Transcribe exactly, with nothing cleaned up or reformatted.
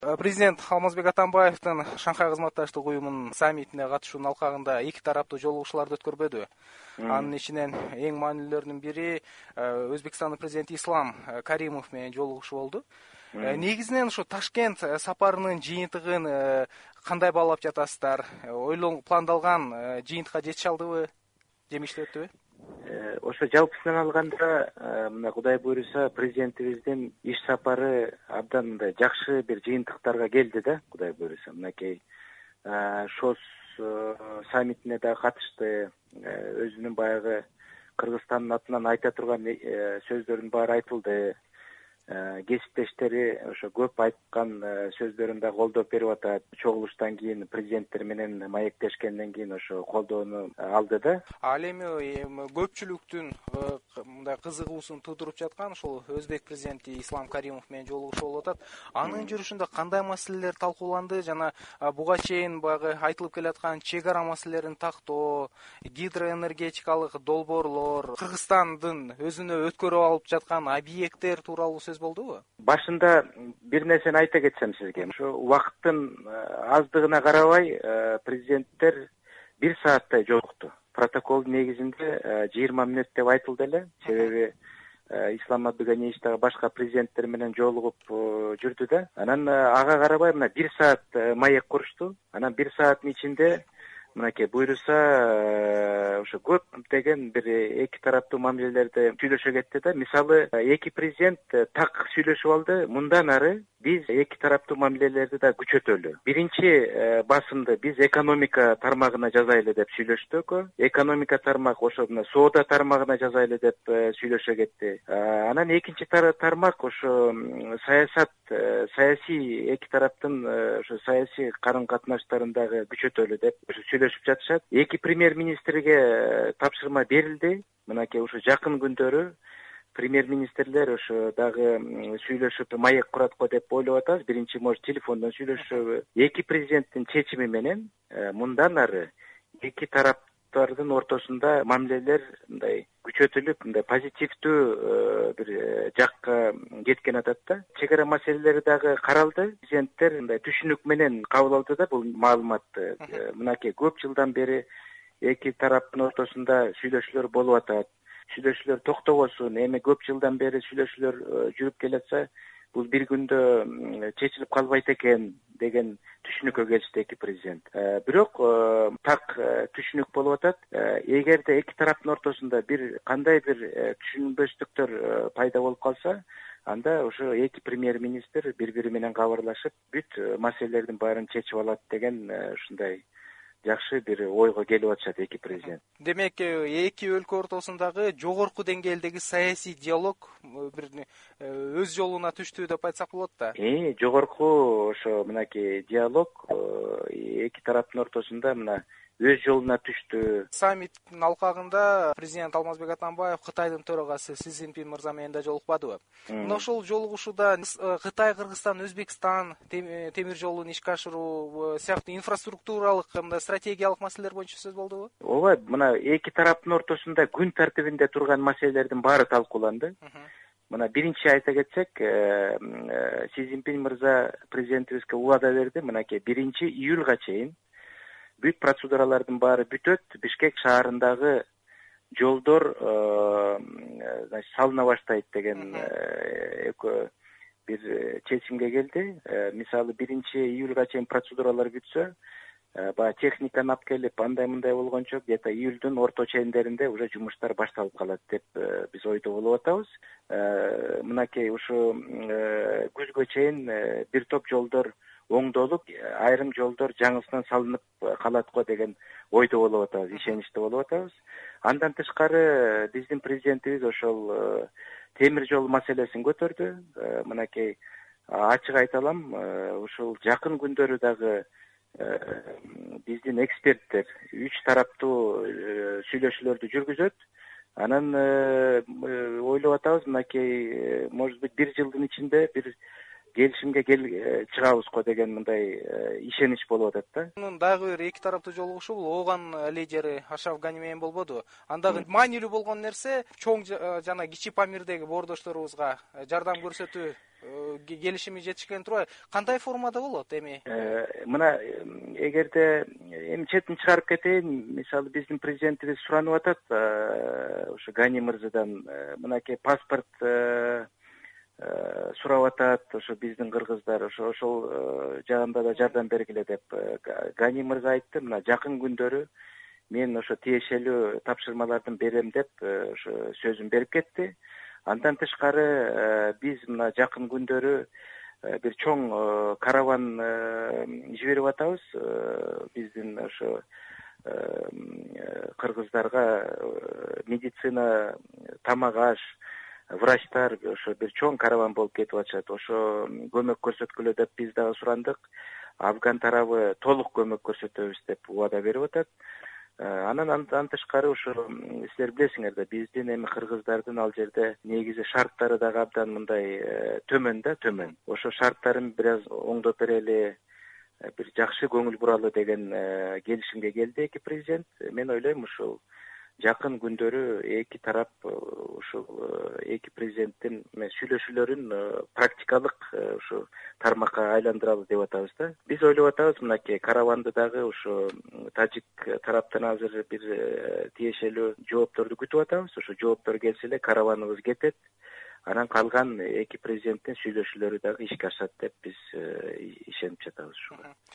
Президент Алмазбек Атамбаевдин Шанхай кызматташтык уюмунун саммитине катышуунун алкагында эки тараптуу жолугушууларды өткөрбөдү. Анын ичинен эң маанилүүлөрүнүн бири Өзбекстандын президенти Ислам Каримов менен жолугушуу болду. Негизинен ушу Ташкент сапарынын жыйынтыгын кандай баалап жатасыздар? Ойлон пландалган жыйынтыкка жетише алдыбы? Жемиштүү өттүбү? Ошо жалпысынан алганда, мына Кудай буйруса, президентибиздин иш сапары абдан мындай жакшы бир жыйынтыктарга келди да, Кудай буйруса. Мынакей ШОС саммитине да катышты, өзүнүн баягы Кыргызстандын атынан айта турган сөздөрүнүн баары айтылды. Кесиптештери ошо көп айткан сөздөрүн да колдоп берип атат. Чогулуштан кийин президенттер менен маектешкенден кийин ошо колдоону алды да. Ал эми көпчүлүктүн мындай кызыгуусун туудуруп жаткан ошол Өзбек президенти Ислам Каримов менен жолугушуу болуп атат. Анын жүрүшүндө кандай маселелер талкууланды жана буга чейин баягы айтылып келаткан чек ара маселелерин тактоо, гидроэнергетикалык долбоорлор, Кыргызстандын өзүнө өткөрүп алып жаткан объекттер тууралуу сөз болдубу? Башында бир нерсени айта кетсем сизге. Ошо убакыттын аздыгына карабай президенттер бир сааттай жолукту. Протоколдун негизинде жыйырма мүнөт деп айтылды эле. Себеби Ислам Абдыганиевич дагы башка президенттер менен жолугуп жүрдү да. Анан ага карабай мына бир саат маек курушту. Анан бир сааттын ичинде мынакей буйруса ошо көптөгөн бир эки тараптуу мамилелерди сүйлөшө кетти да. Мисалы, эки президент так сүйлөшүп алды. Мындан ары биз эки тараптуу мамилелерди да күчөтөлү. Биринчи басымды биз экономика тармагына жазайлы деп сүйлөштүк. Экономика тармак ошо мына соода тармагына жазайлы деп сүйлөшө кетти. Анан экинчи тармак ошо саясат, саясий эки тараптын ошо саясий карым-катнаштарын дагы күчөтөлү деп сүйлөшүп жатышат. Эки премьер-министрге тапшырма берилди. Мынакей ошо жакын күндөрү премьер-министрлер ошо дагы сүйлөшүп маек курат го деп ойлоп атабыз. Биринчи может телефондон сүйлөшөбү. Эки президенттин чечими менен мындан ары эки тараптардын ортосунда мамилелер мындай күчөтүлүп, мындай позитивдүү бир жакка кеткен атат да. Чек ара маселелери дагы каралды. Президенттер мындай түшүнүк менен кабыл алды да бул маалыматты. Мынакей көп жылдан бери эки тараптын ортосунда сүйлөшүүлөр болуп атат. Сүйлөшүүлөр токтобосун, эми көп жылдан бери сүйлөшүүлөр жүрүп келатса, бул бир күндө чечилип калбайт экен деген түшүнүккө келишти эки президент. Бирок так түшүнүк болуп атат. Эгерде эки тараптын ортосунда бир кандай бир түшүнбөстүктөр пайда болуп калса, анда ошо эки премьер-министр бири-бири менен кабарлашып, бүт маселелердин баарын чечип алат деген ушундай жакшы бир ойго келип атышат эки президент. Демек, эки өлкө ортосундагы жогорку деңгээлдеги саясий диалог бир өз жолуна түштү деп айтсак болот да. Э, жогорку ошо мынакей диалог эки тараптын ортосунда мына өз жолуна түштү. Саммиттин алкагында президент Алмазбек Атамбаев Кытайдын төрагасы Си Цзиньпин мырза менен да жолукпадыбы? Мына ошол жолугушууда Кытай, Кыргызстан, Өзбекстан темир жолун ишке ашыруу сыяктуу инфраструктуралык, мындай стратегиялык маселелер боюнча сөз болдубу? Ооба, мына эки тараптын ортосунда күн тартибинде турган маселелердин баары талкууланды. Мына биринчи айта кетсек, Си Цзиньпин мырза президентибизге убада берди. Мынакей биринчи июлга чейин бүт процедуралардын баары бүтөт. Бишкек шаарындагы жолдор салына баштайт деген бир чечимге келди. Мисалы биринчи июлга чейин процедуралар бүтсө, баягы техниканы алып келип, андай мындай болгончо где-то июлдун орто чендеринде уже жумуштар башталып калат деп биз ойдо болуп атабыз. Мынакей ушу күзгө чейин бир топ жолдор оңдолуп, айрым жолдор жаңысынан салынып калат го деген ойдо болуп атабыз, ишеничтүү болуп атабыз. Андан тышкары биздин президентибиз ошол темир жол маселесин көтөрдү. Мынакей ачык айта алам, ушул жакын күндөрү дагы биздин эксперттер үч тараптуу сүйлөшүүлөрдү жүргүзөт. Анан ойлоп атабыз, мынакей может быть бир жылдын ичинде бир келишимге чыгабыз го деген мындай ишенич болуп атат да. Мунун дагы бир эки тараптуу жолугушуу бул Ооган лидери Ашраф Гани менен болбоду. Андагы маанилүү болгон нерсе чоң жана кичи Памирдеги боордошторубузга жардам көрсөтүү келишими жетишкен турбайбы? Кандай формада болот эми? Мына эгерде эми четин чыгарып кетейин, мисалы биздин президентибиз суранып атат ошо Гани мырзадан мынакей паспорт сурап атат, ошо биздин кыргыздар ошо ошол жагында да жардам бергиле деп. Гани мырза айтты, мына жакын күндөрү мен ошо тиешелүү тапшырмаларды берем деп ошо сөзүн берип кетти. Андан тышкары биз мына жакын күндөрү бир чоң караван жиберип атабыз биздин ошо кыргыздарга медицина, тамак аш, врачтар ошо бир чоң караван болуп кетип атышат. Ошо көмөк көрсөткүлө деп биз дагы сурандык. Афган тарабы толук көмөк көрсөтөбүз деп убада берип атат. Анан андан тышкары ошо силер билесиңер да, биздин эми кыргыздардын ал жерде негизи шарттары дагы абдан мындай төмөн да, төмөн. Ошо шарттарын бир аз оңдоп берели, бир жакшы көңүл буралы деген келишимге келди эки президент. Мен ойлойм ушул жакын күндөрү эки тарап ушул эки президенттин сүйлөшүүлөрүн практикалык ушу тармакка айландыралы деп атабыз да. Биз ойлоп атабыз мынакей караванды дагы ушу тажик тараптан азыр бир тиешелүү жоопторду күтүп атабыз. Ошо жооптор келсе эле караваныбыз кетет. Анан калган эки президенттин сүйлөшүүлөрү дагы ишке ашат деп биз ишенип жатабыз ушуга.